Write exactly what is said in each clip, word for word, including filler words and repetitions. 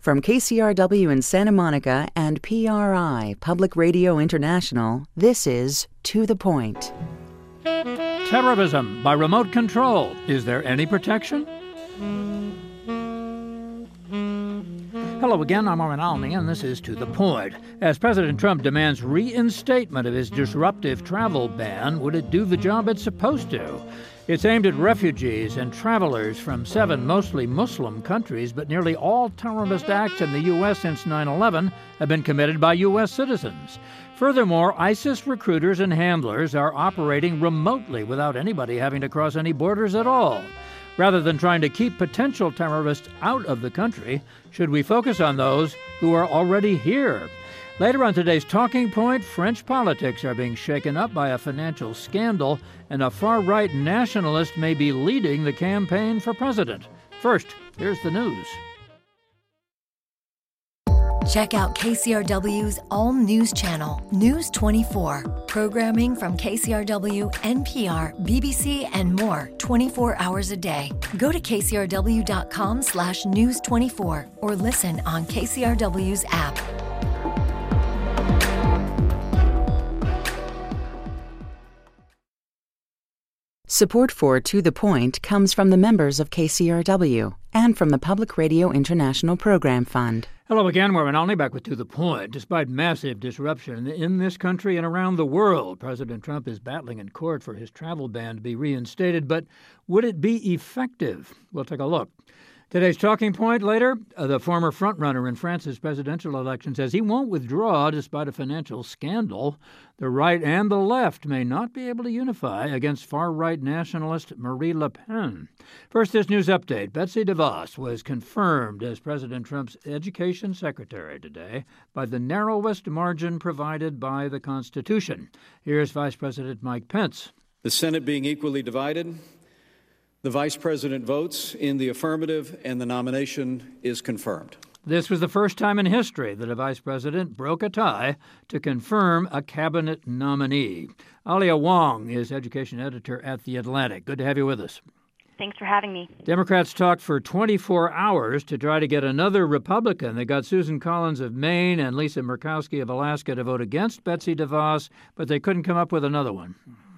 From K C R W in Santa Monica and P R I, Public Radio International, this is To the Point. Terrorism by remote control. Is there any protection? Hello again, I'm Warren Alney, and this is To the Point. As President Trump demands reinstatement of his disruptive travel ban, would it do the job it's supposed to? It's aimed at refugees and travelers from seven mostly Muslim countries, but nearly all terrorist acts in the U S since nine eleven have been committed by U S citizens. Furthermore, ISIS recruiters and handlers are operating remotely without anybody having to cross any borders at all. Rather than trying to keep potential terrorists out of the country, should we focus on those who are already here? Later on today's Talking Point, French politics are being shaken up by a financial scandal, and a far-right nationalist may be leading the campaign for president. First, here's the news. Check out K C R W's all-news channel, News twenty-four. Programming from K C R W, N P R, B B C, and more twenty-four hours a day. Go to K C R W dot com slash news twenty-four or listen on K C R W's app. Support for To the Point comes from the members of K C R W and from the Public Radio International Program Fund. Hello again, Warren Alney back with To the Point. Despite massive disruption in this country and around the world, President Trump is battling in court for his travel ban to be reinstated. But would it be effective? We'll take a look. Today's Talking Point later, uh, the former frontrunner in France's presidential election says he won't withdraw despite a financial scandal. The right and the left may not be able to unify against far-right nationalist Marine Le Pen. First, this news update. Betsy DeVos was confirmed as President Trump's education secretary today by the narrowest margin provided by the Constitution. Here's Vice President Mike Pence. The Senate being equally divided, the Vice President votes in the affirmative, and the nomination is confirmed. This was the first time in history that a vice president broke a tie to confirm a cabinet nominee. Alia Wong is education editor at The Atlantic. Good to have you with us. Thanks for having me. Democrats talked for twenty-four hours to try to get another Republican. They got Susan Collins of Maine and Lisa Murkowski of Alaska to vote against Betsy DeVos, but they couldn't come up with another one.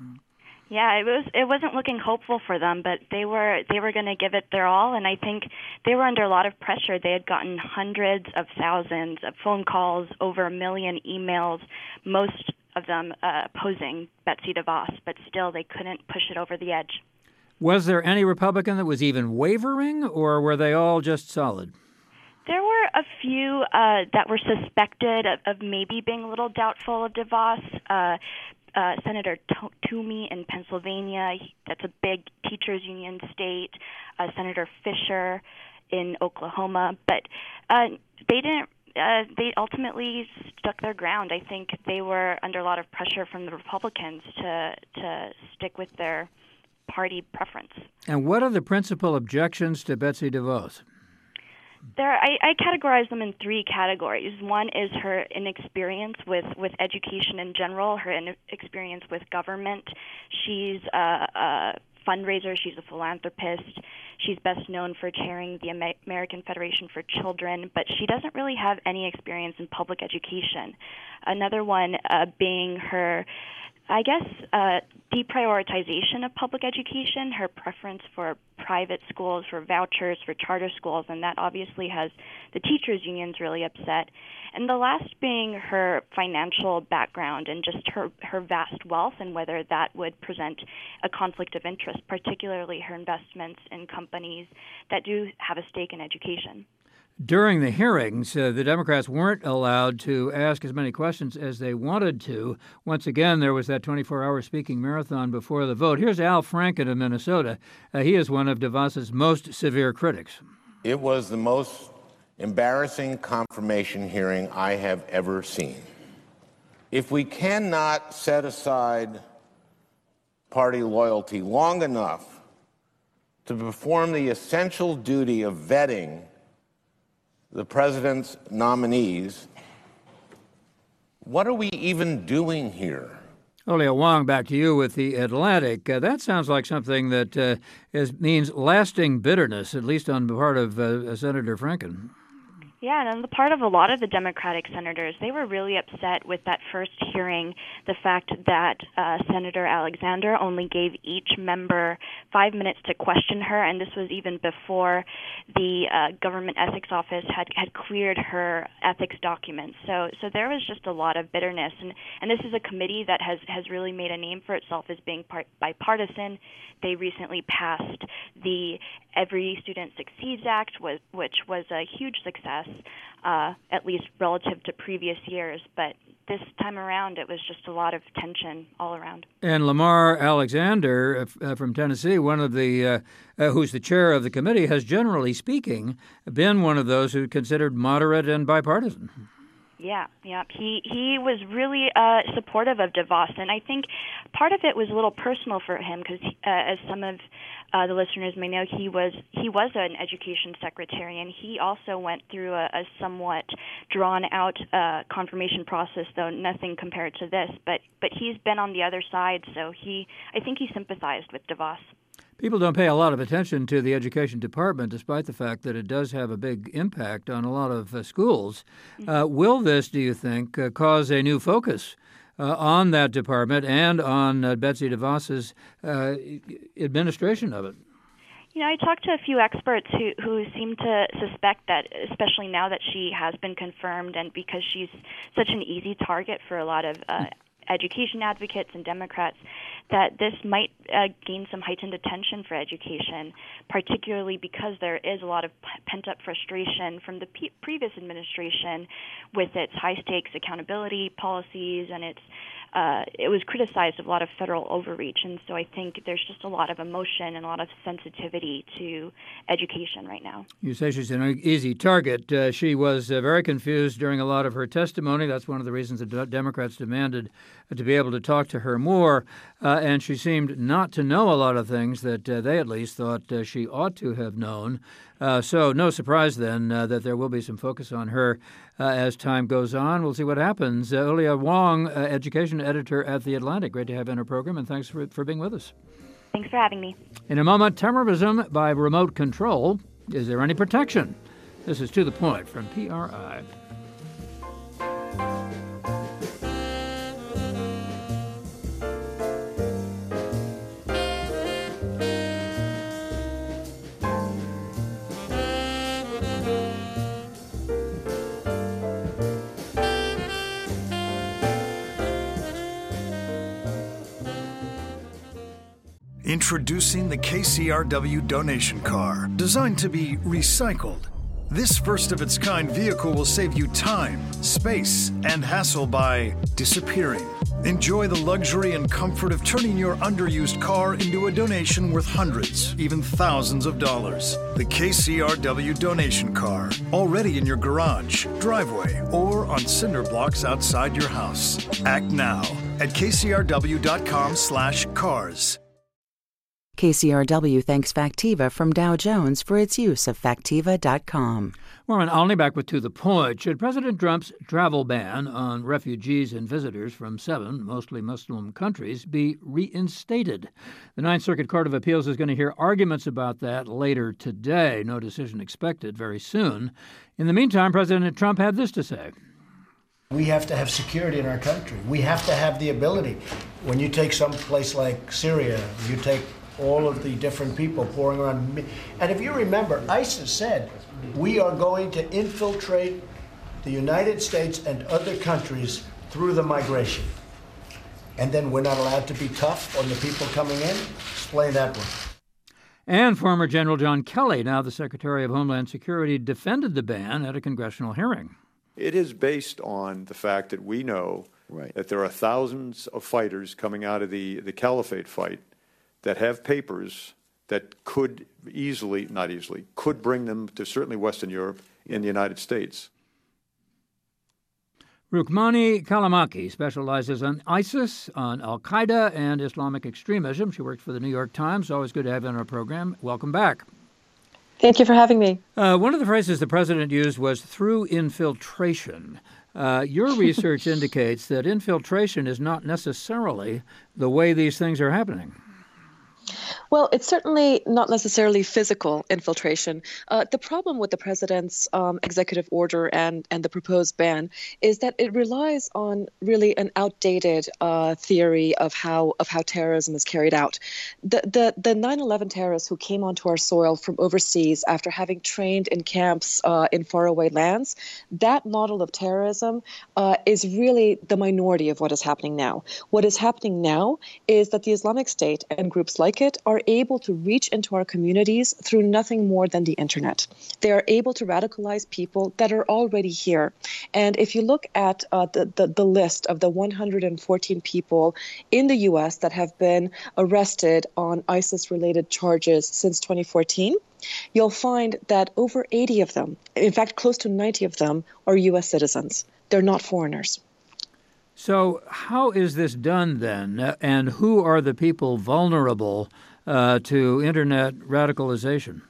Yeah, it was it wasn't looking hopeful for them, but they were they were going to give it their all, and I think they were under a lot of pressure. They had gotten hundreds of thousands of phone calls, over a million emails, most of them uh, opposing Betsy DeVos, but still they couldn't push it over the edge. Was there any Republican that was even wavering, or were they all just solid? There were a few uh, that were suspected of, of maybe being a little doubtful of DeVos. Uh, Uh, Senator to- Toomey in Pennsylvania, that's a big teachers union state, uh, Senator Fisher in Oklahoma, but uh, they didn't. Uh, they ultimately stuck their ground. I think they were under a lot of pressure from the Republicans to to stick with their party preference. And what are the principal objections to Betsy DeVos? There, I, I categorize them in three categories. One is her inexperience with, with education in general, her inexperience with government. She's a, a fundraiser. She's a philanthropist. She's best known for chairing the American Federation for Children, but she doesn't really have any experience in public education. Another one uh, being her I guess uh, deprioritization of public education, her preference for private schools, for vouchers, for charter schools, and that obviously has the teachers' unions really upset. And the last being her financial background and just her, her vast wealth and whether that would present a conflict of interest, particularly her investments in companies that do have a stake in education. During the hearings, uh, the Democrats weren't allowed to ask as many questions as they wanted to. Once again, there was that twenty-four hour speaking marathon before the vote. Here's Al Franken of Minnesota. Uh, he is one of DeVos's most severe critics. It was the most embarrassing confirmation hearing I have ever seen. If we cannot set aside party loyalty long enough to perform the essential duty of vetting the president's nominees, what are we even doing here? Olia Wong, back to you with The Atlantic. Uh, that sounds like something that uh, is, means lasting bitterness, at least on the part of uh, Senator Franken. Yeah, and on the part of a lot of the Democratic senators, they were really upset with that first hearing, the fact that uh, Senator Alexander only gave each member five minutes to question her, and this was even before the uh, Government Ethics Office had, had cleared her ethics documents. So so there was just a lot of bitterness, and, and this is a committee that has, has really made a name for itself as being part, bipartisan. They recently passed the Every Student Succeeds Act, was, which was a huge success, uh, at least relative to previous years. But this time around, it was just a lot of tension all around. And Lamar Alexander uh, from Tennessee, one of the uh, uh, who's the chair of the committee, has generally speaking been one of those who considered moderate and bipartisan. Yeah, yeah. He he was really uh, supportive of DeVos, and I think part of it was a little personal for him because, uh, as some of uh, the listeners may know, he was he was an education secretary, and he also went through a, a somewhat drawn-out uh, confirmation process, though nothing compared to this. But but he's been on the other side, so he I think he sympathized with DeVos. People don't pay a lot of attention to the education department, despite the fact that it does have a big impact on a lot of uh, schools. Uh, will this, do you think, uh, cause a new focus uh, on that department and on uh, Betsy DeVos's uh, administration of it? You know, I talked to a few experts who, who seem to suspect that, especially now that she has been confirmed and because she's such an easy target for a lot of uh, education advocates and Democrats, that this might uh, gain some heightened attention for education, particularly because there is a lot of pent-up frustration from the p- previous administration with its high-stakes accountability policies, and its uh, it was criticized of a lot of federal overreach. And so I think there's just a lot of emotion and a lot of sensitivity to education right now. You say she's an easy target. Uh, she was uh, very confused during a lot of her testimony. That's one of the reasons the Democrats demanded uh, to be able to talk to her more. Uh, and she seemed not to know a lot of things that uh, they at least thought uh, she ought to have known. Uh, so no surprise then uh, that there will be some focus on her uh, as time goes on. We'll see what happens. Uh, Ulia Wong, uh, education editor at The Atlantic. Great to have you on our program, and thanks for, for being with us. Thanks for having me. In a moment, terrorism by remote control. Is there any protection? This is To the Point from P R I. Introducing the K C R W donation car, designed to be recycled. This first-of-its-kind vehicle will save you time, space, and hassle by disappearing. Enjoy the luxury and comfort of turning your underused car into a donation worth hundreds, even thousands of dollars. The K C R W donation car, already in your garage, driveway, or on cinder blocks outside your house. Act now at k c r w dot com slash cars. K C R W thanks Factiva from Dow Jones for its use of Factiva dot com. Warren Olney back with To the Point. Should President Trump's travel ban on refugees and visitors from seven, mostly Muslim countries, be reinstated? The Ninth Circuit Court of Appeals is going to hear arguments about that later today. No decision expected very soon. In the meantime, President Trump had this to say. We have to have security in our country. We have to have the ability. When you take some place like Syria, you take all of the different people pouring around. And if you remember, ISIS said, we are going to infiltrate the United States and other countries through the migration. And then we're not allowed to be tough on the people coming in? Explain that one. And former General John Kelly, now the Secretary of Homeland Security, defended the ban at a congressional hearing. It is based on the fact that we know right. that there are thousands of fighters coming out of the, the caliphate fight that have papers that could easily, not easily, could bring them to certainly Western Europe and the United States. Rukmani Callimachi specializes on ISIS, on al-Qaeda, and Islamic extremism. She works for the New York Times. Always good to have you on our program. Welcome back. Thank you for having me. Uh, one of the phrases the president used was through infiltration. Uh, your research indicates that infiltration is not necessarily the way these things are happening. Well, it's certainly not necessarily physical infiltration. Uh, the problem with the president's um, executive order and, and the proposed ban is that it relies on really an outdated uh, theory of how of how terrorism is carried out. The the the nine eleven terrorists who came onto our soil from overseas after having trained in camps uh, in faraway lands, that model of terrorism uh, is really the minority of what is happening now. What is happening now is that the Islamic State and groups like it are able to reach into our communities through nothing more than the internet. They are able to radicalize people that are already here. And if you look at uh, the, the, the list of the one hundred fourteen people in the U S that have been arrested on ISIS-related charges since twenty fourteen, you'll find that over eighty of them, in fact, close to ninety of them, are U S citizens. They're not foreigners. So how is this done then, and who are the people vulnerable uh, to internet radicalization?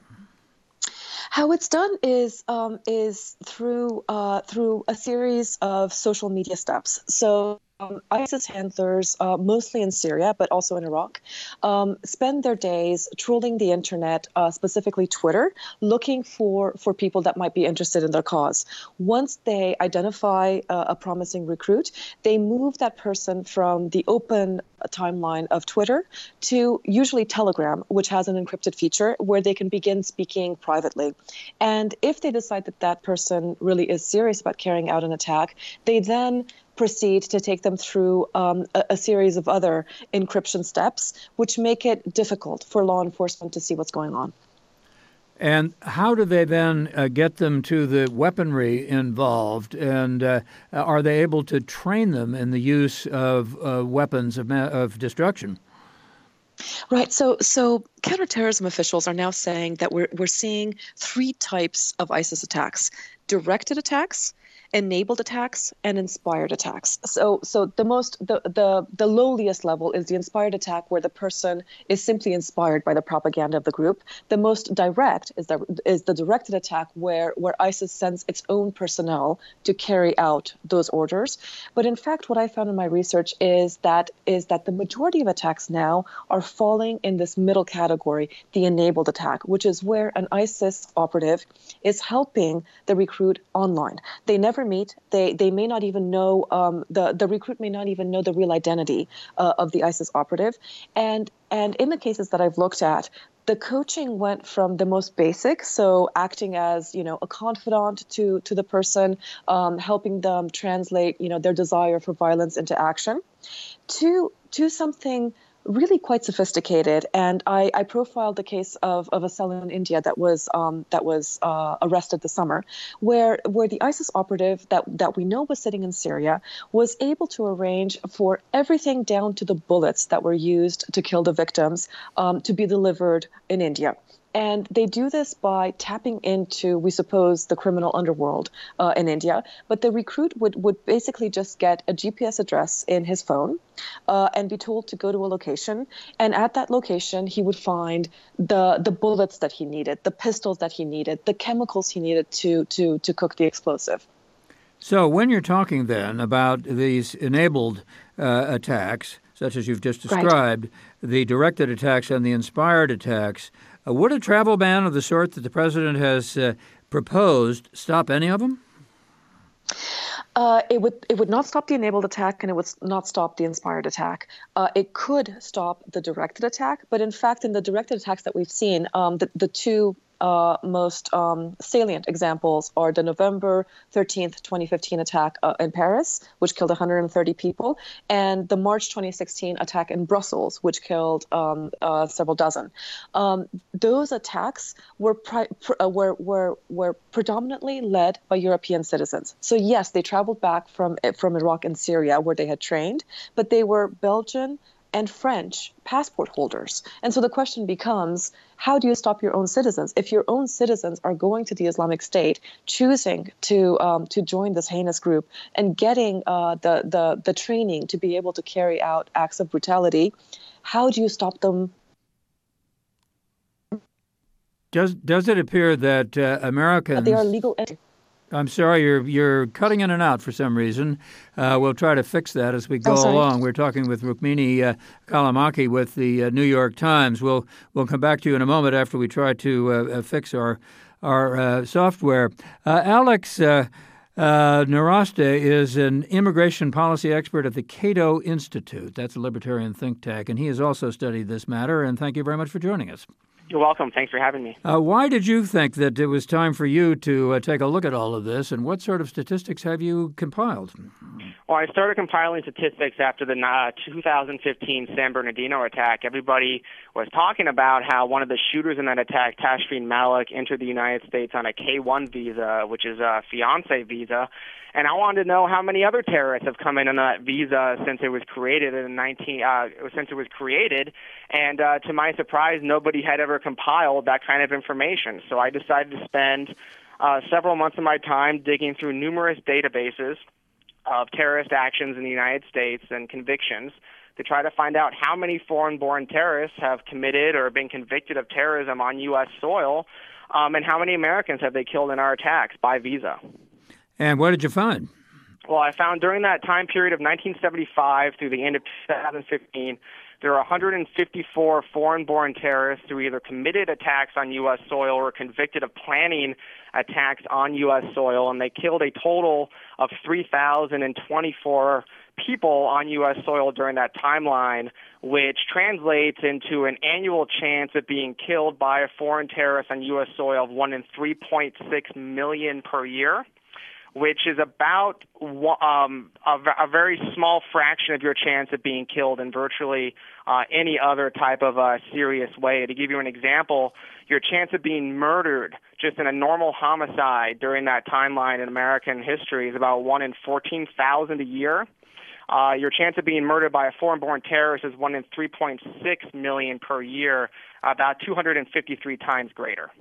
How it's done is um, is through uh, through a series of social media steps. So um, ISIS handlers, uh, mostly in Syria, but also in Iraq, um, spend their days trawling the internet, uh, specifically Twitter, looking for, for people that might be interested in their cause. Once they identify uh, a promising recruit, they move that person from the open timeline of Twitter to usually Telegram, which has an encrypted feature where they can begin speaking privately. And if they decide that that person really is serious about carrying out an attack, they then proceed to take them through um, a, a series of other encryption steps, which make it difficult for law enforcement to see what's going on. And how do they then uh, get them to the weaponry involved? And uh, are they able to train them in the use of uh, weapons of, ma- of destruction? Right. So so counterterrorism officials are now saying that we're we're seeing three types of ISIS attacks: directed attacks, enabled attacks, and inspired attacks. So so the most the, the the lowliest level is the inspired attack, where the person is simply inspired by the propaganda of the group. The most direct is the is the directed attack, where where ISIS sends its own personnel to carry out those orders. But in fact, what I found in my research is that is that the majority of attacks now are falling in this middle category, the enabled attack, which is where an ISIS operative is helping the recruit online. They never meet. They they may not even know, um, the, the recruit may not even know the real identity uh, of the ISIS operative. And, and in the cases that I've looked at, the coaching went from the most basic, so acting as, you know, a confidant to, to the person, um, helping them translate, you know, their desire for violence into action, to, to something really quite sophisticated. And I, I profiled the case of, of a cell in India that was um, that was uh, arrested this summer, where where the ISIS operative that, that we know was sitting in Syria was able to arrange for everything down to the bullets that were used to kill the victims um, to be delivered in India. And they do this by tapping into, we suppose, the criminal underworld uh, in India. But the recruit would, would basically just get a G P S address in his phone uh, and be told to go to a location. And at that location, he would find the the bullets that he needed, the pistols that he needed, the chemicals he needed to to to cook the explosive. So when you're talking then about these enabled uh, attacks, such as you've just described, right, the directed attacks and the inspired attacks, Uh, would a travel ban of the sort that the president has uh, proposed stop any of them? Uh, it would it would not stop the enabled attack, and it would not stop the inspired attack. Uh, it could stop the directed attack, but in fact, in the directed attacks that we've seen, um, the, the two Uh, most um, salient examples are the November thirteenth, twenty fifteen attack uh, in Paris, which killed one hundred thirty people, and the March twenty sixteen attack in Brussels, which killed um, uh, several dozen. Um, those attacks were, pri- pr- uh, were were were predominantly led by European citizens. So yes, they traveled back from from Iraq and Syria, where they had trained, but they were Belgian and French passport holders. And so the question becomes, how do you stop your own citizens? If your own citizens are going to the Islamic State, choosing to um, to join this heinous group and getting uh, the, the, the training to be able to carry out acts of brutality, how do you stop them? Does does it appear that uh, Americans... They are legal entities. I'm sorry, you're you're cutting in and out for some reason. Uh, we'll try to fix that as we go oh, along. We're talking with Rukmini uh, Callimachi with the uh, New York Times. We'll we'll come back to you in a moment after we try to uh, fix our our uh, software. Uh, Alex uh, uh, Nowrasteh is an immigration policy expert at the Cato Institute. That's a libertarian think tank, and he has also studied this matter. And thank you very much for joining us. You're welcome. Thanks for having me. Uh, why did you think that it was time for you to uh, take a look at all of this, and what sort of statistics have you compiled? Well, I started compiling statistics after the uh, two thousand fifteen San Bernardino attack. Everybody was talking about how one of the shooters in that attack, Tashfeen Malik, entered the United States on a K one visa, which is a fiancé visa. And I wanted to know how many other terrorists have come in on that visa since it was created in nineteen uh, since it was created. And uh, to my surprise, nobody had ever compiled that kind of information. So I decided to spend uh, several months of my time digging through numerous databases of terrorist actions in the United States and convictions to try to find out how many foreign-born terrorists have committed or been convicted of terrorism on U S soil, um, and how many Americans have they killed in our attacks by visa. And what did you find? Well, I found during that time period of nineteen seventy-five through the end of two thousand fifteen, there are one hundred fifty-four foreign-born terrorists who either committed attacks on U S soil or convicted of planning attacks on U S soil, and they killed a total of three thousand twenty-four people on U S soil during that timeline, which translates into an annual chance of being killed by a foreign terrorist on U S soil of one in three point six million per year, which is about um, a, a very small fraction of your chance of being killed in virtually uh, any other type of uh, serious way. To give you an example, your chance of being murdered just in a normal homicide during that timeline in American history is about one in fourteen thousand a year. Uh, your chance of being murdered by a foreign-born terrorist is one in three point six million per year, about two hundred fifty-three times greater.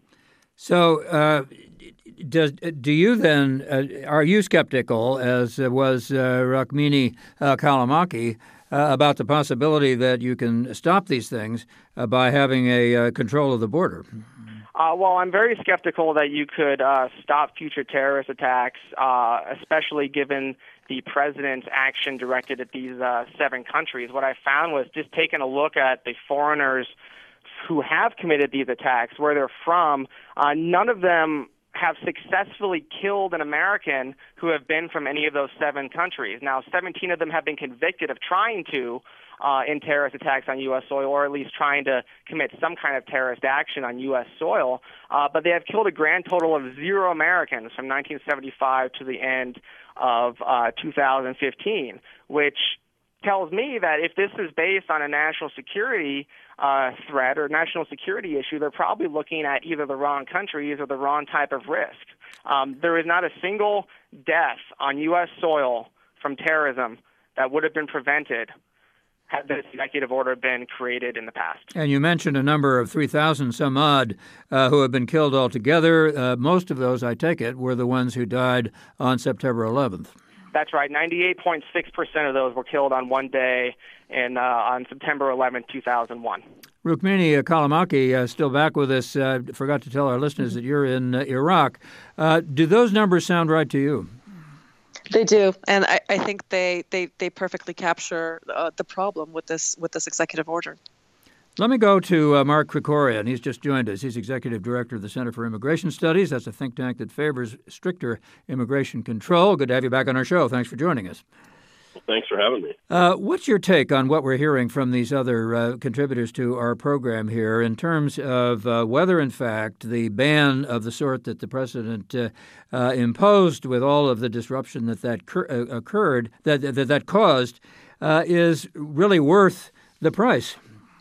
So, uh, does do you then uh, are you skeptical, as uh, was uh, Rukmini uh, Callimachi, uh, about the possibility that you can stop these things uh, by having a uh, control of the border? Uh, well, I'm very skeptical that you could uh, stop future terrorist attacks, uh, especially given the president's action directed at these uh, seven countries. What I found was just taking a look at the foreigners who have committed these attacks, where they're from, uh, none of them have successfully killed an American who have been from any of those seven countries. Now, seventeen of them have been convicted of trying to uh, in terrorist attacks on U S soil, or at least trying to commit some kind of terrorist action on U S soil, uh, but they have killed a grand total of zero Americans from nineteen seventy-five to the end of uh, two thousand fifteen, which tells me that if this is based on a national security uh, threat or national security issue, they're probably looking at either the wrong countries or the wrong type of risk. Um, there is not a single death on U S soil from terrorism that would have been prevented had this executive order been created in the past. And you mentioned a number of three thousand some odd uh, who have been killed altogether. Uh, most of those, I take it, were the ones who died on September eleventh. That's right. ninety-eight point six percent of those were killed on one day in, uh, on September eleventh, two thousand one. Rukmini Callimachi, uh, still back with us. Uh, forgot to tell our listeners that you're in uh, Iraq. Uh, do those numbers sound right to you? They do, and I, I think they, they, they perfectly capture uh, the problem with this with this executive order. Let me go to uh, Mark Krikorian. He's just joined us. He's executive director of the Center for Immigration Studies. That's a think tank that favors stricter immigration control. Good to have you back on our show. Thanks for joining us. Well, thanks for having me. Uh, what's your take on what we're hearing from these other uh, contributors to our program here in terms of uh, whether, in fact, the ban of the sort that the president uh, uh, imposed with all of the disruption that that cur- uh, occurred, that, that that caused, uh, is really worth the price?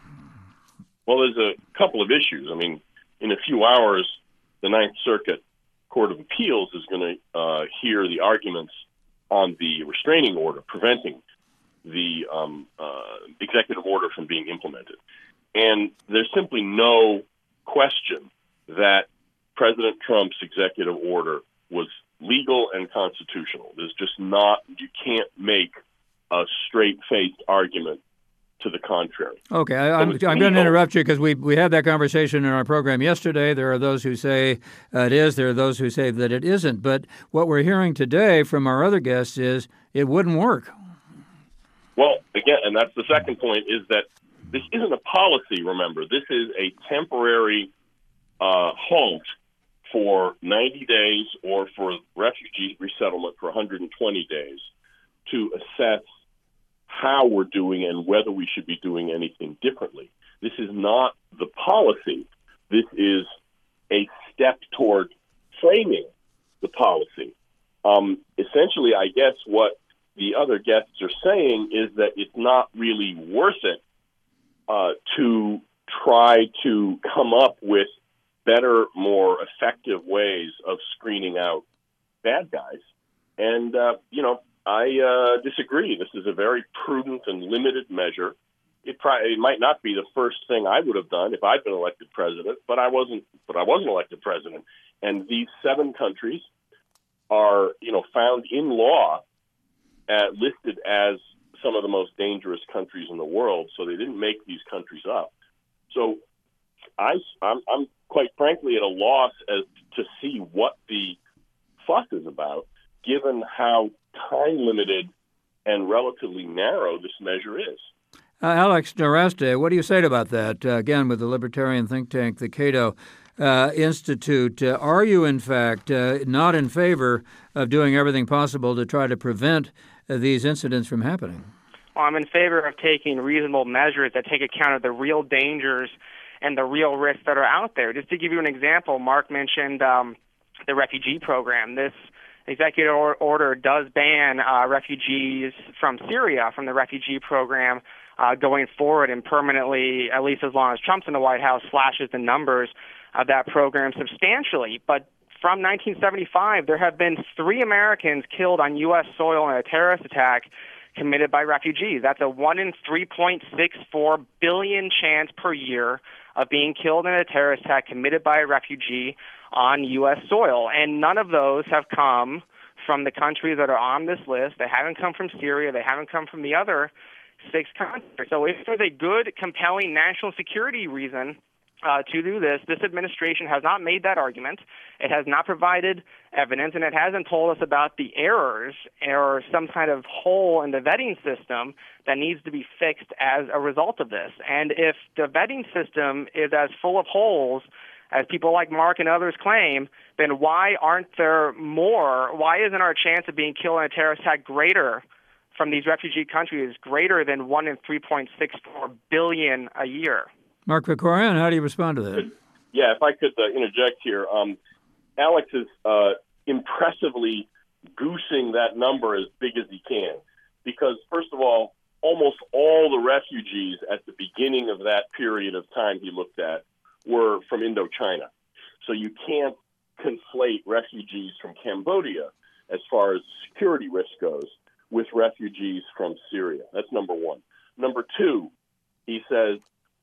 Well, there's a couple of issues. I mean, in a few hours, the Ninth Circuit Court of Appeals is going to uh, hear the arguments on the restraining order preventing the um, uh, executive order from being implemented. And there's simply no question that President Trump's executive order was legal and constitutional. There's just not, you can't make a straight-faced argument to the contrary. Okay, I, I'm, I'm going to interrupt you because we we had that conversation in our program yesterday. There are those who say uh, it is. There are those who say that it isn't. But what we're hearing today from our other guests is it wouldn't work. Well, again, and that's the second point, is that this isn't a policy, remember. This is a temporary uh, halt for ninety days or for refugee resettlement for one hundred twenty days to assess how we're doing and whether we should be doing anything differently. This is not the policy. This is a step toward framing the policy. Um, essentially, I guess what the other guests are saying is that it's not really worth it uh, to try to come up with better, more effective ways of screening out bad guys. And, uh, you know, I uh, disagree. This is a very prudent and limited measure. It, probably, it might not be the first thing I would have done if I'd been elected president, but I wasn't. But I wasn't elected president. And these seven countries are, you know, found in law, uh, listed as some of the most dangerous countries in the world. So they didn't make these countries up. So I, I'm, I'm quite frankly at a loss as to see what the fuss is about, given how time-limited and relatively narrow this measure is. Uh, Alex Nowrasteh, what do you say about that? Uh, again, with the libertarian think tank, the Cato uh, Institute, uh, are you, in fact, uh, not in favor of doing everything possible to try to prevent uh, these incidents from happening? Well, I'm in favor of taking reasonable measures that take account of the real dangers and the real risks that are out there. Just to give you an example, Mark mentioned um, the refugee program. This executive order does ban uh, refugees from Syria from the refugee program uh, going forward, and permanently, at least as long as Trump's in the White House, slashes the numbers of that program substantially. But from nineteen seventy-five, there have been three Americans killed on U S soil in a terrorist attack committed by refugees. That's a one in three point six four billion chance per year of being killed in a terrorist attack committed by a refugee on U S soil. And none of those have come from the countries that are on this list. They haven't come from Syria. They haven't come from the other six countries. So if there's a good, compelling national security reason uh, to do this, this administration has not made that argument. It has not provided evidence, and it hasn't told us about the errors or some kind of hole in the vetting system that needs to be fixed as a result of this. And if the vetting system is as full of holes as people like Mark and others claim, then why aren't there more? Why isn't our chance of being killed in a terrorist attack greater from these refugee countries, greater than one in three point six four billion a year? Mark Krikorian, how do you respond to that? Yeah, if I could uh, interject here. Um, Alex is uh, impressively goosing that number as big as he can, because, first of all, almost all the refugees at the beginning of that period of time he looked at were from Indochina. So you can't conflate refugees from Cambodia, as far as security risk goes, with refugees from Syria. That's number one. Number two, he says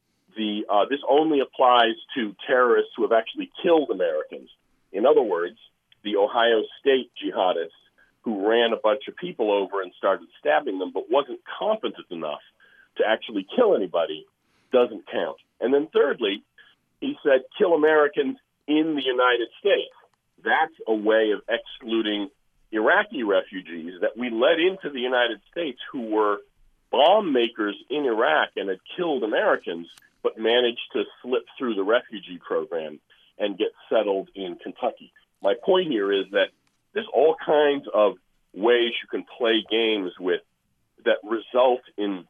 the uh, this only applies to terrorists who have actually killed Americans. In other words, the Ohio State jihadists who ran a bunch of people over and started stabbing them but wasn't competent enough to actually kill anybody doesn't count. And then thirdly, he said kill Americans in the United States. That's a way of excluding Iraqi refugees that we let into the United States who were bomb makers in Iraq and had killed Americans, but managed to slip through the refugee program and get settled in Kentucky. My point here is that there's all kinds of ways you can play games with that result in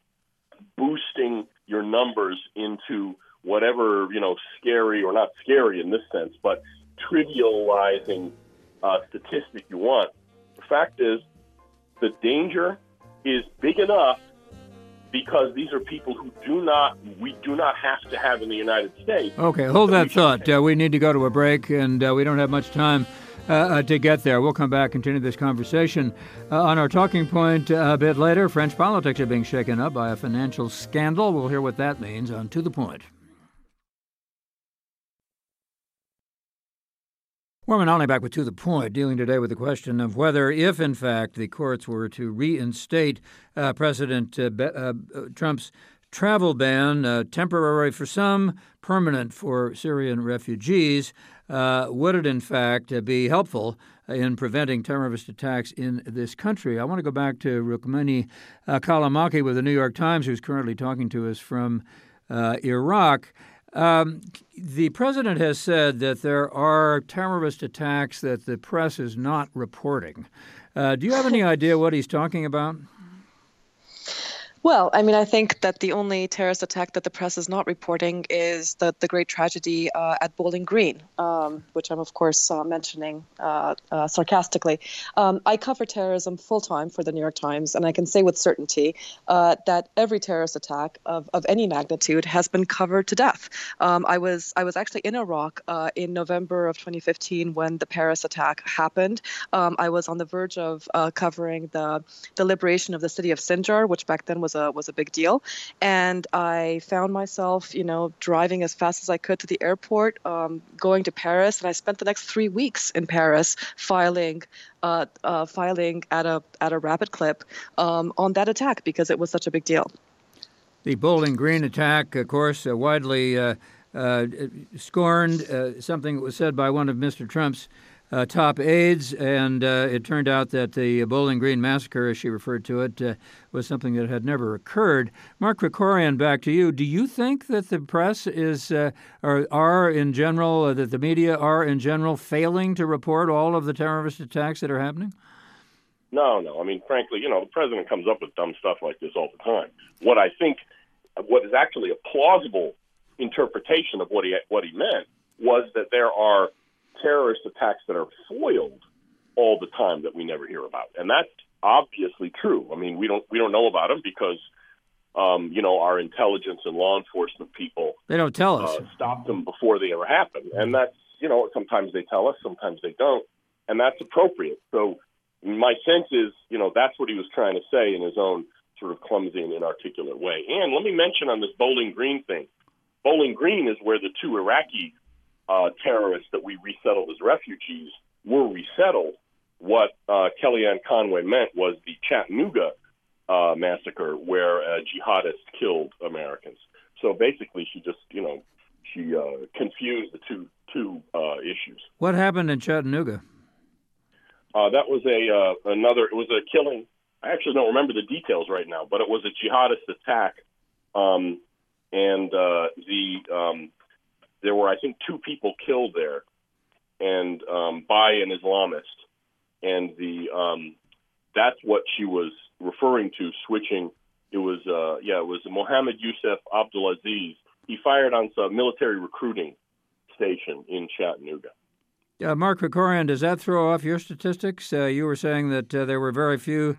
boosting your numbers into whatever, you know, scary or not scary in this sense, but trivializing uh, statistic you want. The fact is, the danger is big enough because these are people who do not, we do not have to have in the United States. Okay, hold that thought. Uh, we need to go to a break, and uh, we don't have much time uh, uh, to get there. We'll come back and continue this conversation. Uh, on our talking point uh, a bit later, French politics are being shaken up by a financial scandal. We'll hear what that means on To the Point. Warren Olney back with To the Point, dealing today with the question of whether, if in fact the courts were to reinstate uh, President uh, Be- uh, Trump's travel ban, uh, temporary for some, permanent for Syrian refugees, uh, would it in fact uh, be helpful in preventing terrorist attacks in this country? I want to go back to Rukmini uh, Callimachi with the New York Times, who's currently talking to us from uh, Iraq. Um, the president has said that there are terrorist attacks that the press is not reporting. Uh, do you have any idea what he's talking about? Well, I mean, I think that the only terrorist attack that the press is not reporting is the, the great tragedy uh, at Bowling Green, um, which I'm, of course, uh, mentioning uh, uh, sarcastically. Um, I cover terrorism full-time for the New York Times, and I can say with certainty uh, that every terrorist attack of, of any magnitude has been covered to death. Um, I was I was actually in Iraq uh, in November of twenty fifteen when the Paris attack happened. Um, I was on the verge of uh, covering the, the liberation of the city of Sinjar, which back then was a was a big deal. And I found myself, you know, driving as fast as I could to the airport, um, going to Paris. And I spent the next three weeks in Paris filing uh, uh, filing at a at a rapid clip um, on that attack because it was such a big deal. The Bowling Green attack, of course, uh, widely uh, uh, scorned, uh, something that was said by one of Mister Trump's Uh, top aides, and uh, it turned out that the Bowling Green massacre, as she referred to it, uh, was something that had never occurred. Mark Krikorian, back to you. Do you think that the press is, uh, or are in general, uh, that the media are in general failing to report all of the terrorist attacks that are happening? No, no. I mean, frankly, you know, the president comes up with dumb stuff like this all the time. What I think, what is actually a plausible interpretation of what he what he meant was that there are terrorist attacks that are foiled all the time that we never hear about, and that's obviously true. I mean, we don't we don't know about them because, um, you know, our intelligence and law enforcement people they don't tell us uh, stop them before they ever happen, and that's you know sometimes they tell us, sometimes they don't, and that's appropriate. So my sense is, you know, that's what he was trying to say in his own sort of clumsy and inarticulate way. And let me mention on this Bowling Green thing, Bowling Green is where the two Iraqi Uh, terrorists that we resettled as refugees were resettled. What uh, Kellyanne Conway meant was the Chattanooga uh, massacre, where a jihadist killed Americans. So basically, she just, you know, she uh, confused the two two uh, issues. What happened in Chattanooga? Uh, that was a uh, another. It was a killing. I actually don't remember the details right now, but it was a jihadist attack, um, and uh, the. Um, There were, I think, two people killed there, and um, by an Islamist, and the um, that's what she was referring to. Switching, it was uh, yeah, it was Mohammed Yusuf Abdulaziz. He fired on some military recruiting station in Chattanooga. Uh, Mark Krikorian, does that throw off your statistics? Uh, you were saying that uh, there were very few.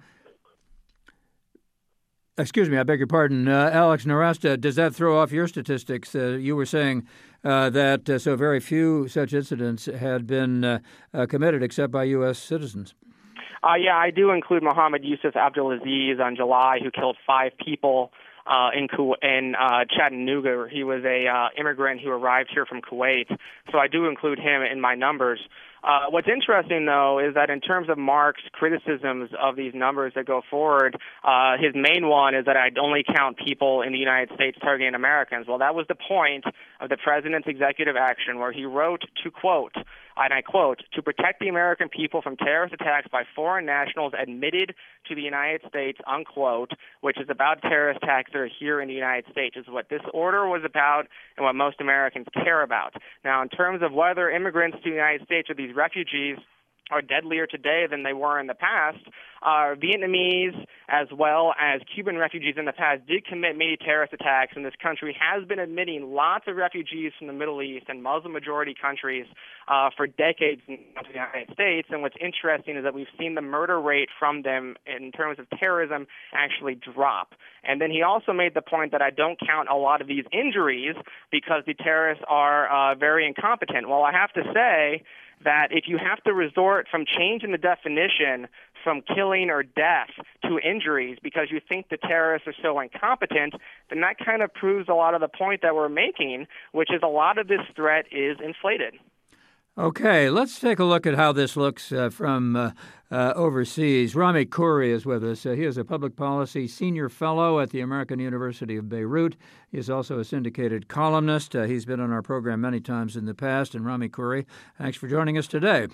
Excuse me, I beg your pardon. Uh, Alex Nowrasteh, does that throw off your statistics? Uh, you were saying uh, that uh, so very few such incidents had been uh, uh, committed except by U S citizens. Uh, yeah, I do include Mohammed Yusuf Abdulaziz on July, who killed five people uh, in Ku- in uh, Chattanooga. He was a uh, immigrant who arrived here from Kuwait, so I do include him in my numbers. Uh, what's interesting, though, is that in terms of Mark's criticisms of these numbers that go forward, uh, his main one is that I'd only count people in the United States targeting Americans. Well, that was the point of the president's executive action, where he wrote to, quote, and I quote, to protect the American people from terrorist attacks by foreign nationals admitted to the United States, unquote, which is about terrorist attacks that are here in the United States, is what this order was about and what most Americans care about. Now, in terms of whether immigrants to the United States or these refugees are deadlier today than they were in the past, uh, Vietnamese as well as Cuban refugees in the past did commit many terrorist attacks, and this country has been admitting lots of refugees from the Middle East and Muslim-majority countries uh, for decades in the United States. And what's interesting is that we've seen the murder rate from them in terms of terrorism actually drop. And then he also made the point that I don't count a lot of these injuries because the terrorists are uh, very incompetent. Well, I have to say that if you have to resort from changing the definition from killing or death to injuries because you think the terrorists are so incompetent, then that kind of proves a lot of the point that we're making, which is a lot of this threat is inflated. Okay, let's take a look at how this looks uh, from uh, uh, overseas. Rami Khouri is with us. Uh, he is a public policy senior fellow at the American University of Beirut. He is also a syndicated columnist. Uh, he's been on our program many times in the past. And Rami Khouri, thanks for joining us today.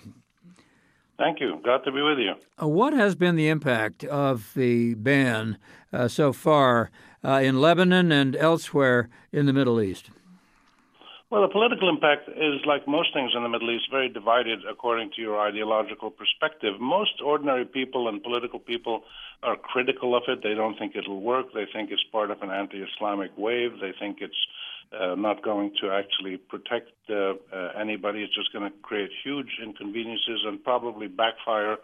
Thank you. Glad to be with you. Uh, what has been the impact of the ban uh, so far uh, in Lebanon and elsewhere in the Middle East? Well, the political impact is, like most things in the Middle East, very divided according to your ideological perspective. Most ordinary people and political people are critical of it. They don't think it'll work. They think it's part of an anti-Islamic wave. They think it's uh, not going to actually protect uh, uh, anybody. It's just going to create huge inconveniences and probably backfire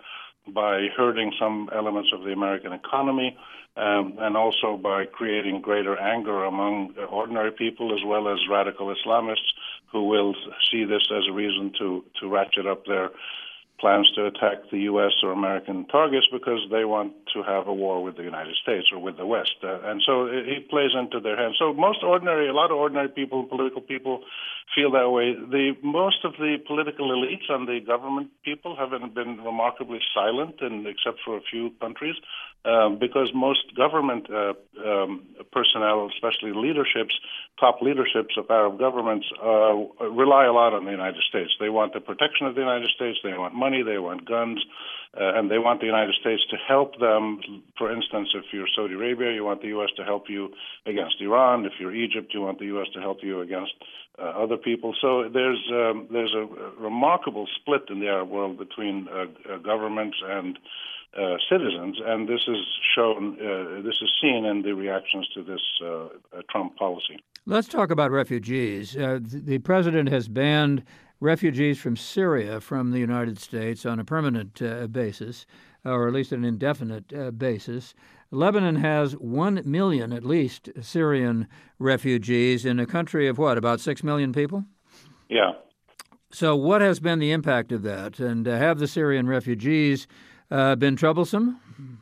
by hurting some elements of the American economy, um, and also by creating greater anger among ordinary people as well as radical Islamists who will see this as a reason to, to ratchet up their plans to attack the U S or American targets because they want to have a war with the United States or with the West. Uh, and so it, it plays into their hands. So most ordinary, a lot of ordinary people, political people, feel that way. The most of the political elites and the government people have been remarkably silent, and except for a few countries, um, because most government uh, um, personnel, especially leaderships, top leaderships of Arab governments, uh, rely a lot on the United States. They want the protection of the United States. They want money. They want guns. Uh, and they want the United States to help them. For instance, if you're Saudi Arabia, you want the U S to help you against Iran. If you're Egypt, you want the U S to help you against uh, other people. So there's um, there's a remarkable split in the Arab world between uh, uh, governments and uh, citizens, and this is shown. Uh, this is seen in the reactions to this uh, uh, Trump policy. Let's talk about refugees. Uh, the president has banned refugees from Syria from the United States on a permanent uh, basis, or at least an indefinite uh, basis. Lebanon has one million, at least, Syrian refugees in a country of what, about six million people? Yeah. So what has been the impact of that? And uh, have the Syrian refugees uh, been troublesome?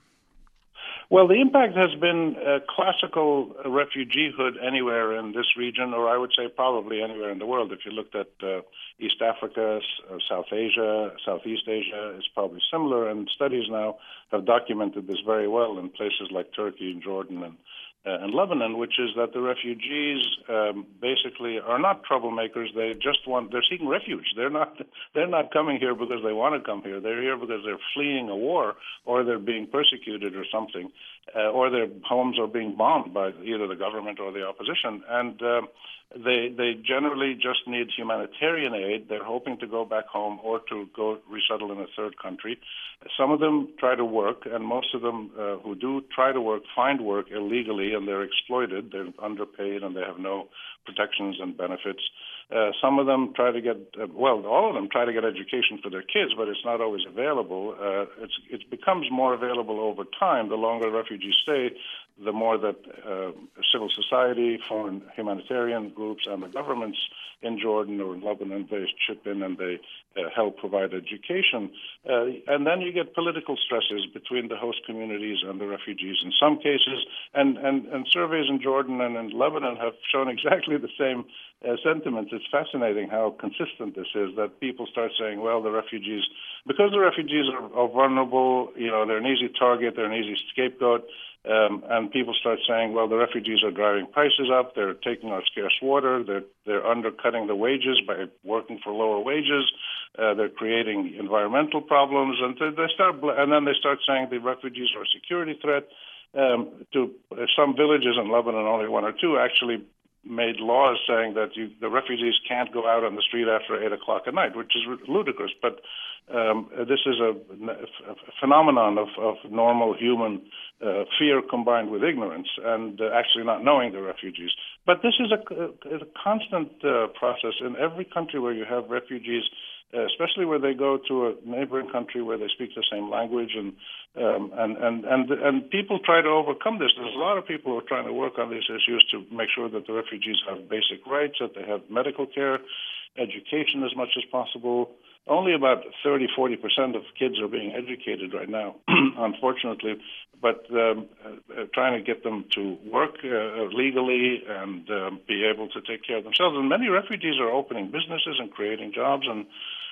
Well, the impact has been uh, classical refugeehood anywhere in this region, or I would say probably anywhere in the world. If you looked at uh, East Africa, uh, South Asia, Southeast Asia, it's probably similar. And studies now have documented this very well in places like Turkey and Jordan and uh, and Lebanon, which is that the refugees um, basically are not troublemakers. They just want, they're seeking refuge. They're not, they're not coming here because they want to come here. They're here because they're fleeing a war, or they're being persecuted or something, uh, or their homes are being bombed by either the government or the opposition. And uh, they they generally just need humanitarian aid. They're hoping to go back home or to go resettle in a third country. Some of them try to work, and most of them uh, who do try to work find work illegally, and they're exploited. They're underpaid, and they have no protections and benefits. Uh, some of them try to get, uh, well, all of them try to get education for their kids, but it's not always available. Uh, it's, it becomes more available over time. The longer refugees stay, the more that uh, civil society, foreign humanitarian groups, and the governments in Jordan or in Lebanon, they chip in and they uh, help provide education. Uh, and then you get political stresses between the host communities and the refugees in some cases. And, and, and surveys in Jordan and in Lebanon have shown exactly the same uh, sentiments. It's fascinating how consistent this is, that people start saying, well, the refugees, because the refugees are, are vulnerable, you know, they're an easy target, they're an easy scapegoat. Um, and people start saying, well, the refugees are driving prices up, they're taking our scarce water, they're, they're undercutting the wages by working for lower wages, uh, they're creating environmental problems, and they start, and then they start saying the refugees are a security threat. Um, to uh, some villages in Lebanon, only one or two actually made laws saying that you, the refugees can't go out on the street after eight o'clock at night, which is ludicrous. But um, this is a, a phenomenon of, of normal human uh, fear combined with ignorance and uh, actually not knowing the refugees. But this is a, a, a constant uh, process in every country where you have refugees, uh, especially where they go to a neighboring country where they speak the same language, and um, and, and, and, and people try to overcome this. There's a lot of people who are trying to work on these issues to make sure that the refugees have basic rights, that they have medical care, education as much as possible. Only about thirty, forty percent of kids are being educated right now, unfortunately, but um, uh, trying to get them to work uh, legally and uh, be able to take care of themselves. And many refugees are opening businesses and creating jobs, and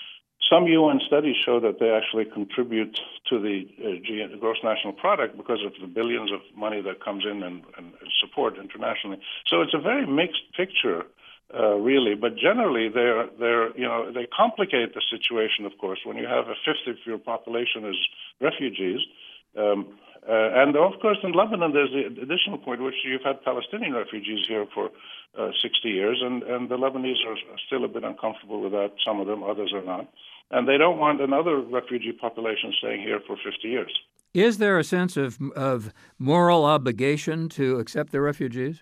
Some U N studies show that they actually contribute to the uh, G- gross national product because of the billions of money that comes in and, and support internationally. So it's a very mixed picture, uh, really. But generally, they're they're you know they complicate the situation. Of course, when you have a fifth of your population as refugees. Um, uh, and of course, in Lebanon, there's the additional point, which you've had Palestinian refugees here for uh, sixty years, and, and the Lebanese are still a bit uncomfortable with that. Some of them, others are not. And they don't want another refugee population staying here for fifty years. Is there a sense of of moral obligation to accept the refugees?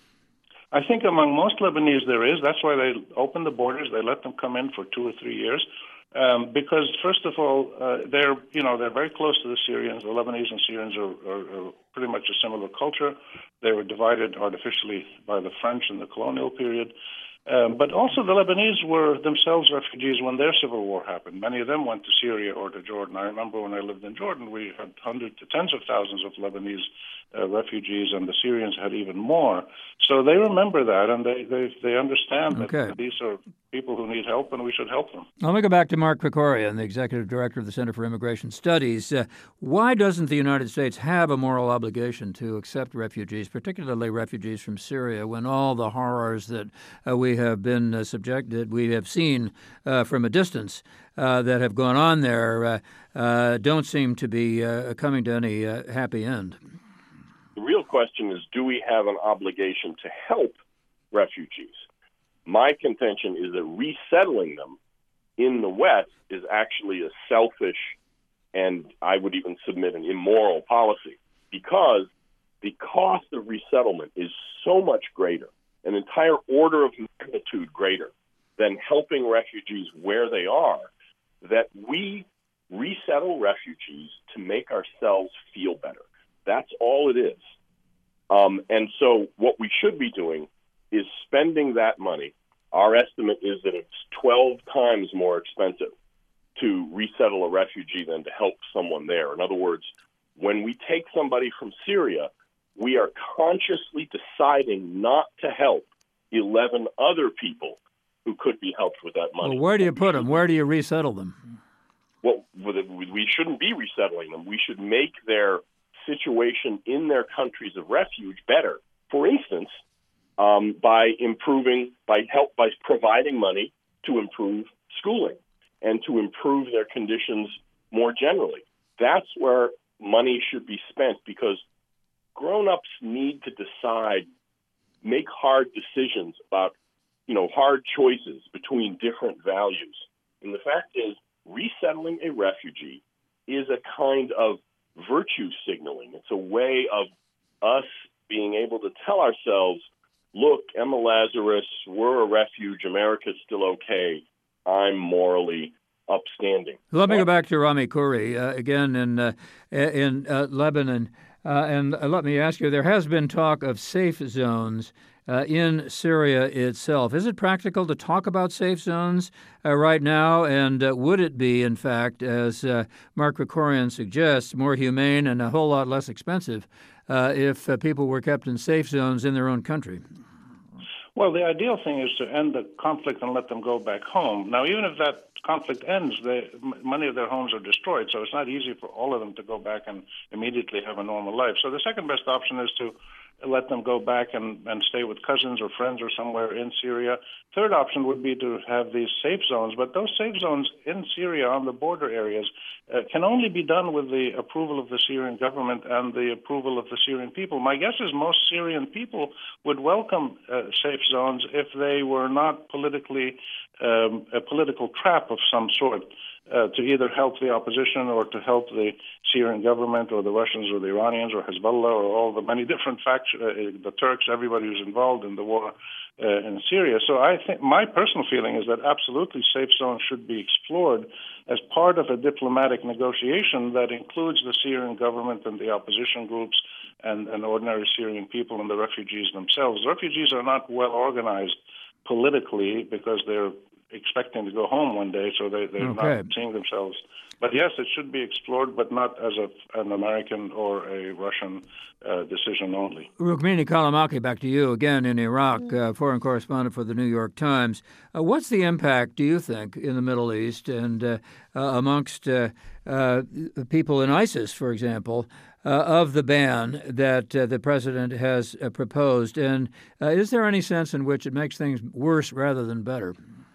I think among most Lebanese there is. That's why they open the borders. They let them come in for two or three years. Um, because first of all, uh, they're you know they're very close to the Syrians. The Lebanese and Syrians are, are, are pretty much a similar culture. They were divided artificially by the French in the colonial period. Um, but also the Lebanese were themselves refugees when their civil war happened. Many of them went to Syria or to Jordan. I remember when I lived in Jordan, we had hundreds to tens of thousands of Lebanese uh, refugees, and the Syrians had even more. So they remember that, and they they, they understand Okay. that these are people who need help, and we should help them. Let me go back to Mark Krikorian, the Executive Director of the Center for Immigration Studies. Uh, why doesn't the United States have a moral obligation to accept refugees, particularly refugees from Syria, when all the horrors that uh, we have been uh, subjected, we have seen uh, from a distance uh, that have gone on there, uh, uh, don't seem to be uh, coming to any uh, happy end? The real question is, do we have an obligation to help refugees? My contention is that resettling them in the West is actually a selfish and I would even submit an immoral policy, because the cost of resettlement is so much greater, an entire order of magnitude greater than helping refugees where they are, that we resettle refugees to make ourselves feel better. That's all it is. Um, and so what we should be doing is spending that money. Our estimate is that it's twelve times more expensive to resettle a refugee than to help someone there. In other words, when we take somebody from Syria, we are consciously deciding not to help eleven other people who could be helped with that money. Well, where do you put them? Where do you resettle them? Well, we shouldn't be resettling them. We should make their situation in their countries of refuge better. For instance, um, by improving, by help, by providing money to improve schooling and to improve their conditions more generally. That's where money should be spent, because grown-ups need to decide, make hard decisions about, you know, hard choices between different values. And the fact is, resettling a refugee is a kind of virtue signaling. It's a way of us being able to tell ourselves, look, Emma Lazarus, we're a refuge, America's still okay, I'm morally upstanding. Let me go back to Rami Khouri, uh, again in, uh, in uh, Lebanon. Uh, and uh, let me ask you, there has been talk of safe zones uh, in Syria itself. Is it practical to talk about safe zones uh, right now? And uh, would it be, in fact, as uh, Mark Krikorian suggests, more humane and a whole lot less expensive uh, if uh, people were kept in safe zones in their own country? Well, the ideal thing is to end the conflict and let them go back home. Now, even if that conflict ends, they, many of their homes are destroyed, so it's not easy for all of them to go back and immediately have a normal life. So the second best option is to let them go back and, and stay with cousins or friends or somewhere in Syria. Third option would be to have these safe zones, but those safe zones in Syria on the border areas uh, can only be done with the approval of the Syrian government and the approval of the Syrian people. My guess is most Syrian people would welcome uh, safe zones if they were not politically um, a political trap of some sort. Uh, to either help the opposition or to help the Syrian government or the Russians or the Iranians or Hezbollah or all the many different factions, uh, the Turks, everybody who's involved in the war uh, in Syria. So I think my personal feeling is that absolutely safe zones should be explored as part of a diplomatic negotiation that includes the Syrian government and the opposition groups and, and ordinary Syrian people and the refugees themselves. The refugees are not well organized politically because they're expecting to go home one day, so they, they're Okay. not seeing themselves. But yes, it should be explored, but not as a, an American or a Russian uh, decision only. Rukmini Callimachi, back to you again in Iraq, uh, foreign correspondent for the New York Times. Uh, what's the impact, do you think, in the Middle East and uh, uh, amongst uh, uh, people in ISIS, for example, uh, of the ban that uh, the president has uh, proposed? And uh, is there any sense in which it makes things worse rather than better?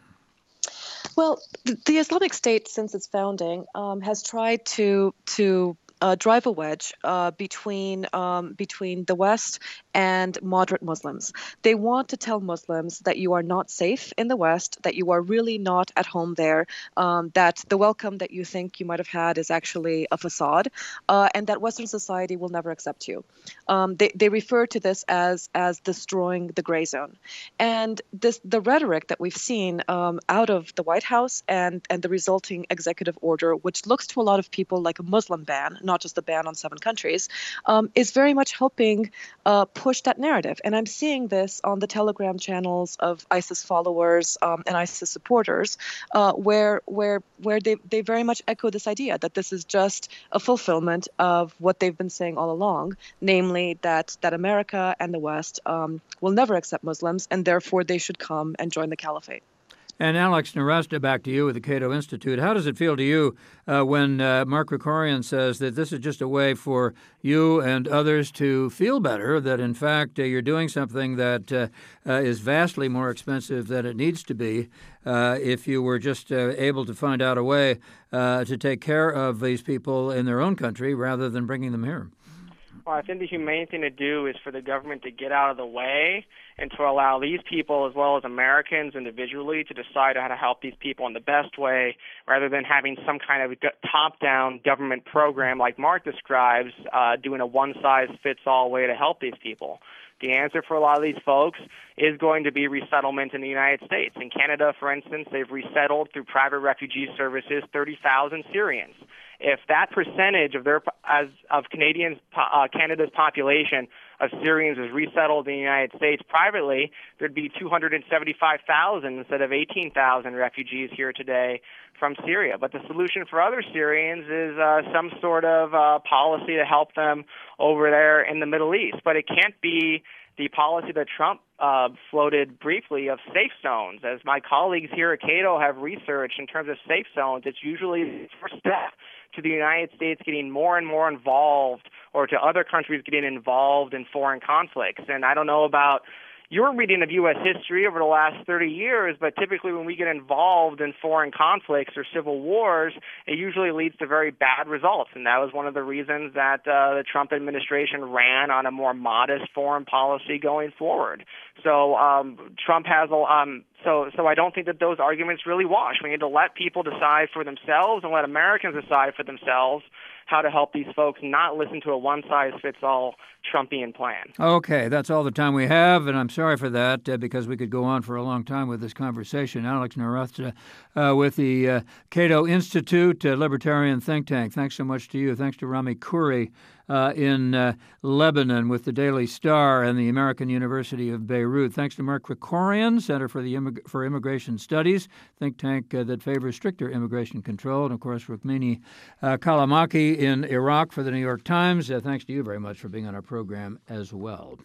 Well, the Islamic State, since its founding, um, has tried to to uh, drive a wedge uh, between um, between the West and moderate Muslims. They want to tell Muslims that you are not safe in the West, that you are really not at home there, um, that the welcome that you think you might have had is actually a facade, uh, and that Western society will never accept you. Um, they, they refer to this as as destroying the gray zone. And this the rhetoric that we've seen um, out of the White House and, and the resulting executive order, which looks to a lot of people like a Muslim ban, not just a ban on seven countries, um, is very much helping uh, push that narrative. And I'm seeing this on the Telegram channels of ISIS followers um, and ISIS supporters, uh, where where where they, they very much echo this idea that this is just a fulfillment of what they've been saying all along, namely that that America and the West um, will never accept Muslims, and therefore they should come and join the caliphate. And Alex Nowrasteh, back to you with the Cato Institute. How does it feel to you uh, when uh, Mark Krikorian says that this is just a way for you and others to feel better, that in fact uh, you're doing something that uh, uh, is vastly more expensive than it needs to be uh, if you were just uh, able to find out a way uh, to take care of these people in their own country rather than bringing them here? Well, I think the humane thing to do is for the government to get out of the way and to allow these people, as well as Americans individually, to decide how to help these people in the best way, rather than having some kind of top-down government program like Mark describes, uh, doing a one-size-fits-all way to help these people. The answer for a lot of these folks is going to be resettlement in the United States. In Canada, for instance, they've resettled through private refugee services thirty thousand Syrians. If that percentage of their as of Canadians, uh, Canada's population of Syrians is resettled in the United States privately, there'd be two hundred seventy-five thousand instead of eighteen thousand refugees here today from Syria. But the solution for other Syrians is uh, some sort of uh, policy to help them over there in the Middle East. But it can't be the policy that Trump uh, floated briefly of safe zones. As my colleagues here at Cato have researched in terms of safe zones, it's usually the first step to the United States getting more and more involved, or to other countries getting involved in foreign conflicts. And I don't know about your reading of U S history over the last thirty years, but typically when we get involved in foreign conflicts or civil wars, it usually leads to very bad results. And that was one of the reasons that uh, the Trump administration ran on a more modest foreign policy going forward. So um, Trump has a um, so so I don't think that those arguments really wash. We need to let people decide for themselves and let Americans decide for themselves how to help these folks, not listen to a one-size-fits-all Trumpian plan. Okay, that's all the time we have, and I'm sorry for that uh, because we could go on for a long time with this conversation. Alex Nowrasteh uh, with the uh, Cato Institute, uh, Libertarian Think Tank. Thanks so much to you. Thanks to Rami Khouri uh, in uh, Lebanon with the Daily Star and the American University of Beirut. Thanks to Mark Krikorian, Center for the Immig- for Immigration Studies, think tank uh, that favors stricter immigration control, and of course Rukmini uh, Callimachi in Iraq for the New York Times. Uh, thanks to you very much for being on our program as well.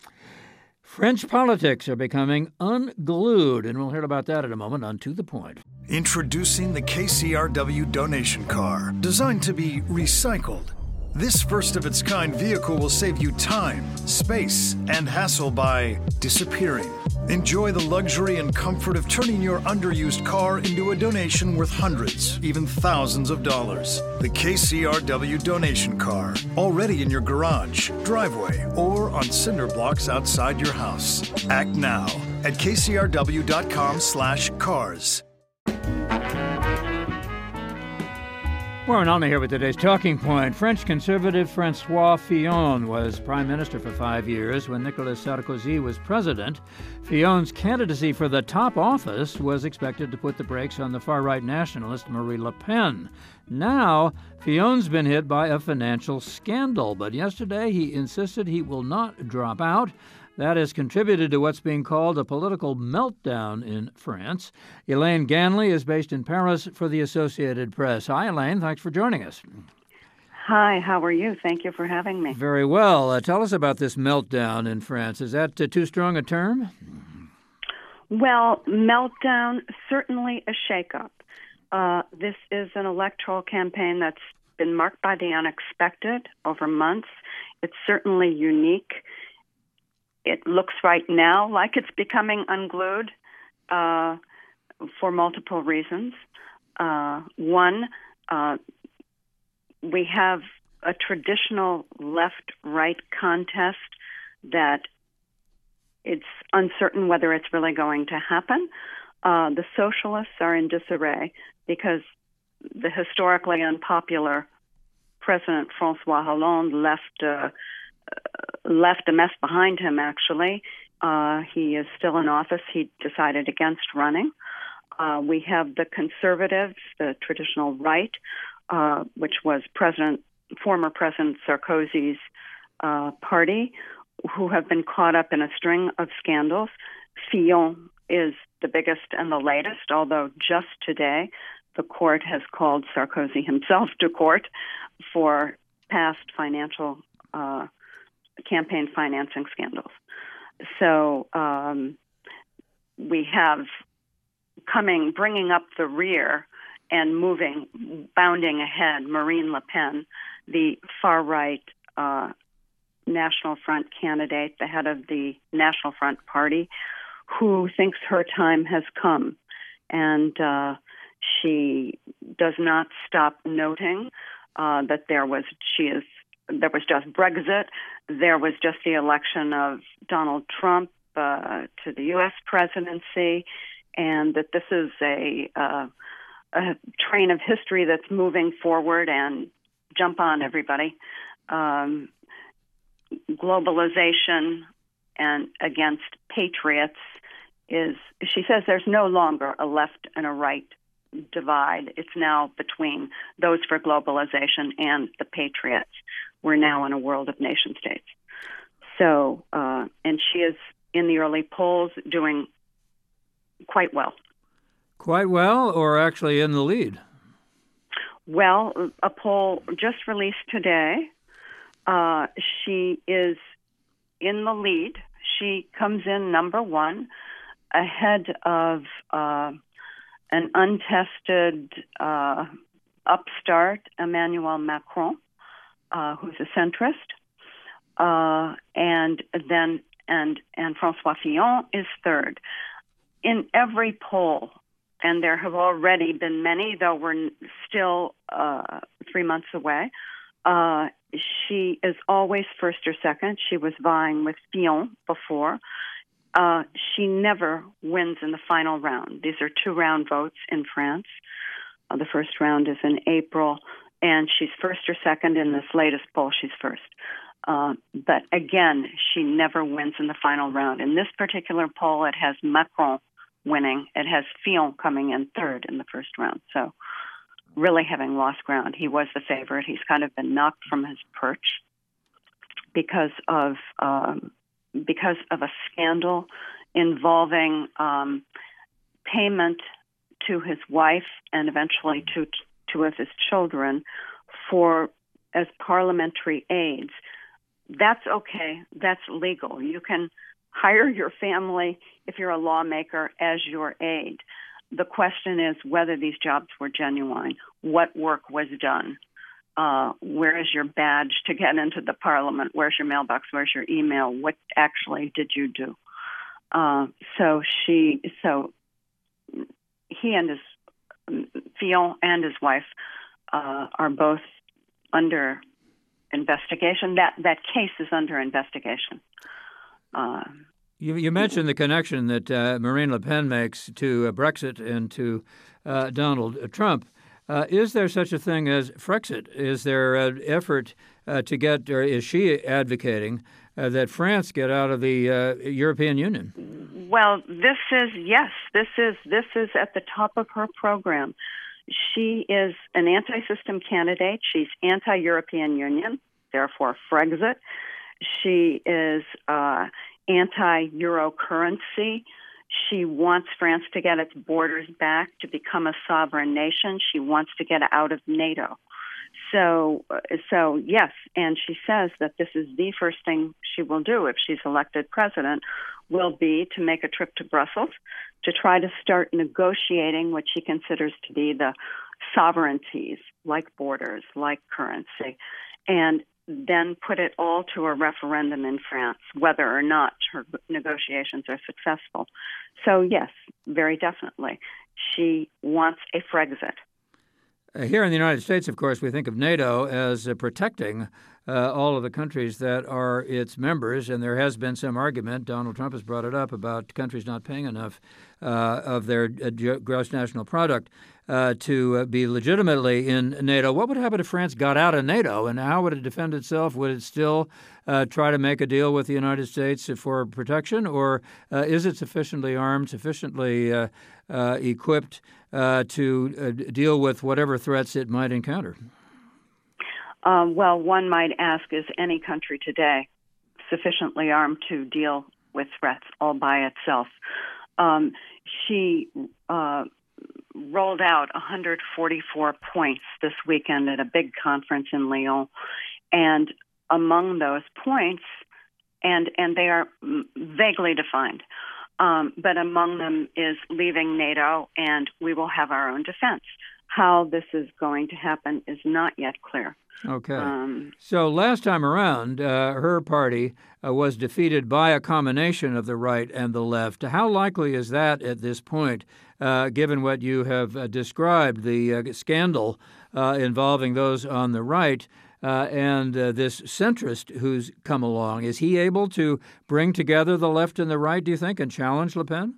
French politics are becoming unglued, and we'll hear about that in a moment on To the Point. Introducing the K C R W donation car, designed to be recycled. This first-of-its-kind vehicle will save you time, space, and hassle by disappearing. Enjoy the luxury and comfort of turning your underused car into a donation worth hundreds, even thousands of dollars. The K C R W donation car, already in your garage, driveway, or on cinder blocks outside your house. Act now at kcrw.com slash cars. Warren Alney here with today's Talking Point. French conservative François Fillon was prime minister for five years when Nicolas Sarkozy was president. Fillon's candidacy for the top office was expected to put the brakes on the far-right nationalist Marine Le Pen. Now, Fillon's been hit by a financial scandal, but yesterday he insisted he will not drop out. That has contributed to what's being called a political meltdown in France. Elaine Ganley is based in Paris for the Associated Press. Hi, Elaine. Thanks for joining us. Hi, how are you? Thank you for having me. Very well. Uh, tell us about this meltdown in France. Is that uh, too strong a term? Well, meltdown, certainly a shakeup. Uh, this is an electoral campaign that's been marked by the unexpected over months. It's certainly unique. It looks right now like it's becoming unglued uh, for multiple reasons. Uh, one, uh, we have a traditional left-right contest that it's uncertain whether it's really going to happen. Uh, the socialists are in disarray because the historically unpopular President François Hollande left uh, left a mess behind him, actually. Uh, he is still in office. He decided against running. Uh, we have the conservatives, the traditional right, uh, which was President, former President Sarkozy's uh, party, who have been caught up in a string of scandals. Fillon is the biggest and the latest, although just today the court has called Sarkozy himself to court for past financial uh, campaign financing scandals. So um, we have coming, bringing up the rear and moving, bounding ahead, Marine Le Pen, the far-right uh, National Front candidate, the head of the National Front Party, who thinks her time has come. And uh, she does not stop noting uh, that there was, she is, there was just Brexit, there was just the election of Donald Trump uh, to the U S presidency, and that this is a, uh, a train of history that's moving forward, and jump on, everybody. Um, globalization and against patriots is, she says there's no longer a left and a right divide. It's now between those for globalization and the patriots. We're now in a world of nation states. So, uh, and she is in the early polls doing quite well. Quite well, or actually in the lead? Well, a poll just released today. Uh, she is in the lead. She comes in number one, ahead of uh, an untested uh, upstart, Emmanuel Macron, uh, who's a centrist, uh, and then and and François Fillon is third. In every poll, and there have already been many, though we're still uh, three months away, uh, she is always first or second. She was vying with Fillon before. Uh, she never wins in the final round. These are two-round votes in France. Uh, the first round is in April, and she's first or second. In this latest poll, she's first. Uh, but again, she never wins in the final round. In this particular poll, it has Macron winning. It has Fillon coming in third in the first round. So really having lost ground. He was the favorite. He's kind of been knocked from his perch because of um, because of a scandal involving um, payment to his wife and eventually to two of his children for as parliamentary aides. That's okay. That's legal. You can hire your family, if you're a lawmaker, as your aide. The question is whether these jobs were genuine, what work was done, uh, where is your badge to get into the parliament, where's your mailbox, where's your email, what actually did you do? Uh, so she, so he and his, Fillon and his wife uh, are both under investigation. That that case is under investigation. Uh, you, you mentioned the connection that uh, Marine Le Pen makes to uh, Brexit and to uh, Donald Trump. Uh, is there such a thing as Frexit? Is there an effort uh, to get, or is she advocating uh, that France get out of the uh, European Union? Well, this is, yes, this is this is at the top of her program. She is an anti-system candidate. She's anti-European Union, therefore Frexit. She is uh, anti-euro currency. She wants France to get its borders back, to become a sovereign nation. She wants to get out of NATO. So, so yes, and she says that this is the first thing she will do if she's elected president, will be to make a trip to Brussels to try to start negotiating what she considers to be the sovereignties, like borders, like currency, and then put it all to a referendum in France, whether or not her negotiations are successful. So yes, very definitely, she wants a Frexit. Uh, here in the United States, of course, we think of NATO as uh, protecting uh, all of the countries that are its members, and there has been some argument, Donald Trump has brought it up, about countries not paying enough uh, of their uh, gross national product uh, to uh, be legitimately in NATO. What would happen if France got out of NATO, and how would it defend itself? Would it still uh, try to make a deal with the United States for protection, or uh, is it sufficiently armed, sufficiently uh, uh, equipped uh, to uh, deal with whatever threats it might encounter? Um, well, one might ask, is any country today sufficiently armed to deal with threats all by itself? Um, she uh, rolled out one hundred forty-four points this weekend at a big conference in Lyon. And among those points, and, and they are vaguely defined, um, but among them is leaving NATO and we will have our own defense. How this is going to happen is not yet clear. Okay. Um, so last time around, uh, her party uh, was defeated by a combination of the right and the left. How likely is that at this point, uh, given what you have uh, described, the uh, scandal uh, involving those on the right uh, and uh, this centrist who's come along? Is he able to bring together the left and the right, do you think, and challenge Le Pen?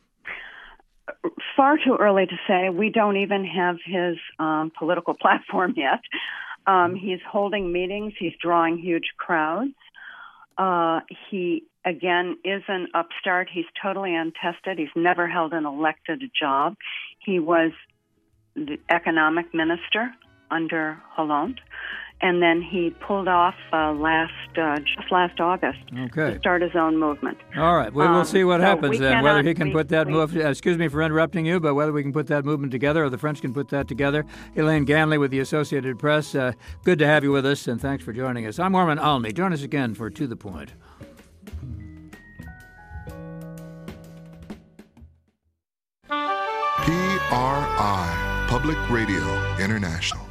Far too early to say. We don't even have his um, political platform yet. Um, he's holding meetings. He's drawing huge crowds. Uh, he, again, is an upstart. He's totally untested. He's never held an elected job. He was the economic minister under Hollande. And then he pulled off uh, last uh, just last August okay. to start his own movement. All right. We will um, see what so happens then, cannot, whether he can we, put that we, move. Uh, excuse me for interrupting you, but whether we can put that movement together or the French can put that together. Elaine Ganley with the Associated Press. Uh, good to have you with us, and thanks for joining us. I'm Armin Alney. Join us again for To the Point. P R I, Public Radio International.